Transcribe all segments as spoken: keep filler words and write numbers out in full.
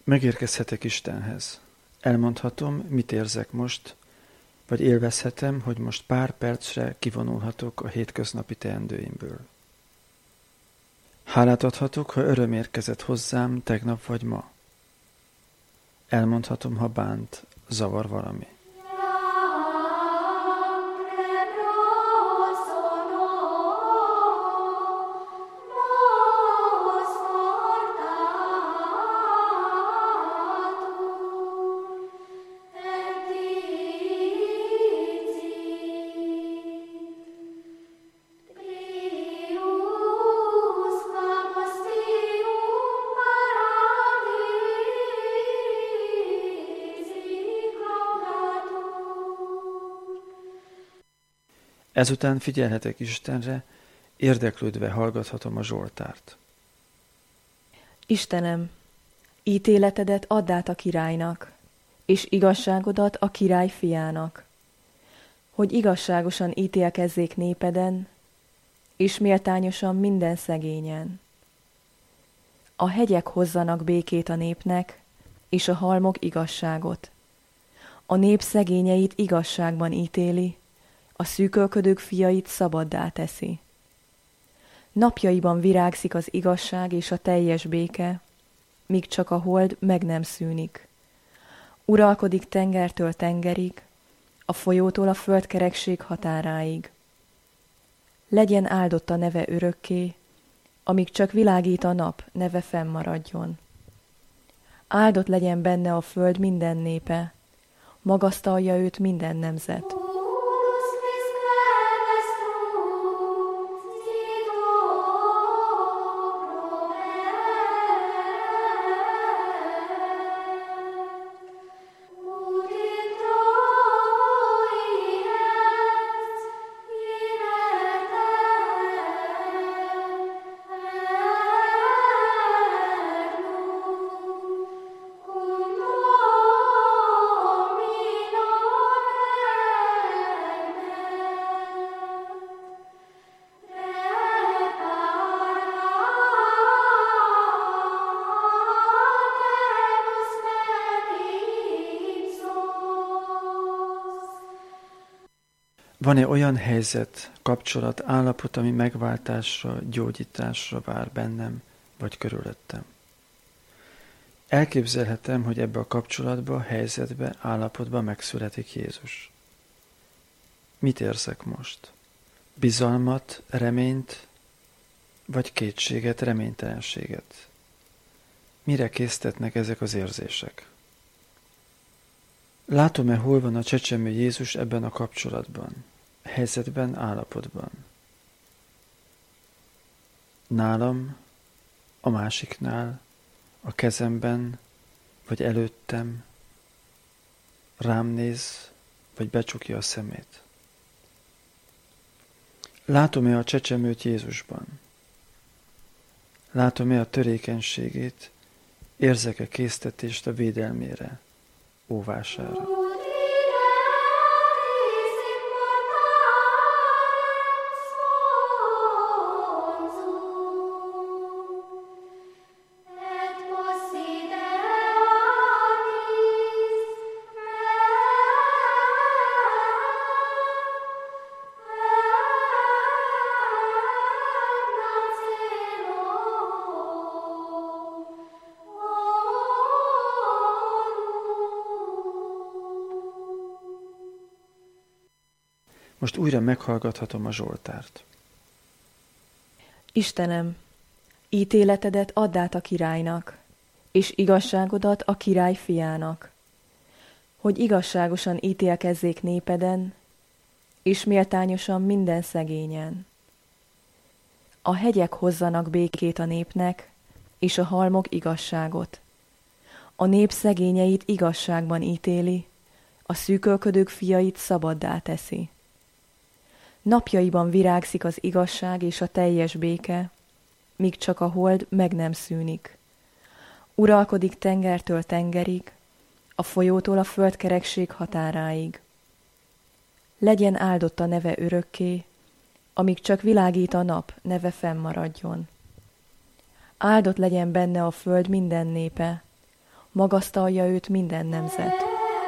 Megérkezhetek Istenhez. Elmondhatom, mit érzek most, vagy élvezhetem, hogy most pár percre kivonulhatok a hétköznapi teendőimből. Hálát adhatok, ha öröm érkezett hozzám tegnap vagy ma. Elmondhatom, ha bánt, zavar valami. Ezután figyelhetek Istenre, érdeklődve hallgathatom a Zsoltárt. Istenem, ítéletedet add át a királynak, és igazságodat a király fiának, hogy igazságosan ítélkezzék népeden, és méltányosan minden szegényen. A hegyek hozzanak békét a népnek, és a halmok igazságot. A nép szegényeit igazságban ítéli, a szűkölködők fiait szabaddá teszi. Napjaiban virágzik az igazság és a teljes béke, míg csak a hold meg nem szűnik. Uralkodik tengertől tengerig, a folyótól a földkerekség határáig. Legyen áldott a neve örökké, amíg csak világít a nap, neve fennmaradjon. Áldott legyen benne a föld minden népe, magasztalja őt minden nemzet. Van-e olyan helyzet, kapcsolat, állapot, ami megváltásra, gyógyításra vár bennem, vagy körülöttem? Elképzelhetem, hogy ebbe a kapcsolatba, helyzetbe, állapotba megszületik Jézus. Mit érzek most? Bizalmat, reményt, vagy kétséget, reménytelenséget? Mire késztetnek ezek az érzések? Látom-e, hol van a csecsemő Jézus ebben a kapcsolatban, helyzetben, állapotban? Nálam, a másiknál, a kezemben, vagy előttem, rám néz, vagy becsukja a szemét? Látom-e a csecsemőt Jézusban? Látom-e a törékenységét, érzek-e késztetést a védelmére, óvására? Most újra meghallgathatom a Zsoltárt. Istenem, ítéletedet add át a királynak, és igazságodat a király fiának, hogy igazságosan ítélkezzék népeden, és méltányosan minden szegényen. A hegyek hozzanak békét a népnek, és a halmok igazságot. A nép szegényeit igazságban ítéli, a szűkölködők fiait szabaddá teszi. Napjaiban virágzik az igazság és a teljes béke, míg csak a hold meg nem szűnik. Uralkodik tengertől tengerig, a folyótól a földkerekség határáig. Legyen áldott a neve örökké, amíg csak világít a nap, neve fennmaradjon. Áldott legyen benne a föld minden népe, magasztalja őt minden nemzet.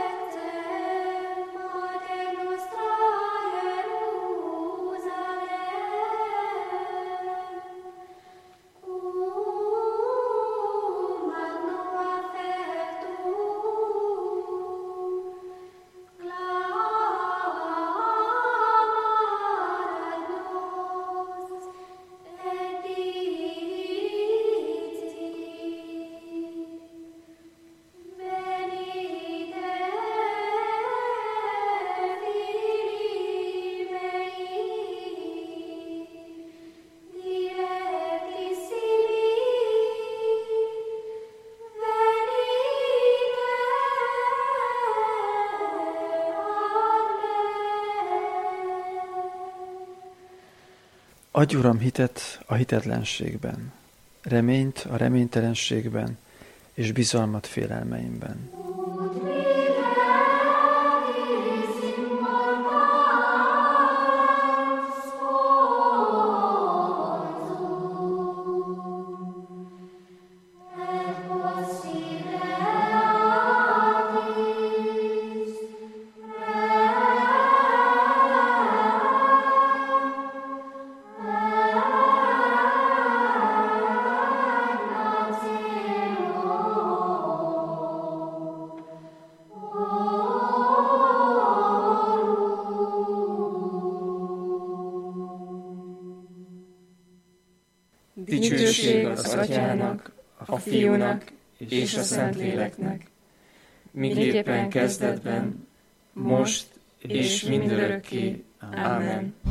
Adj, Uram, hitet a hitetlenségben, reményt a reménytelenségben, és bizalmat félelmeimben. Dicsőség az Atyának, a Fiúnak és a Szentléleknek, miképpen kezdetben, most és mindörökké. Amen.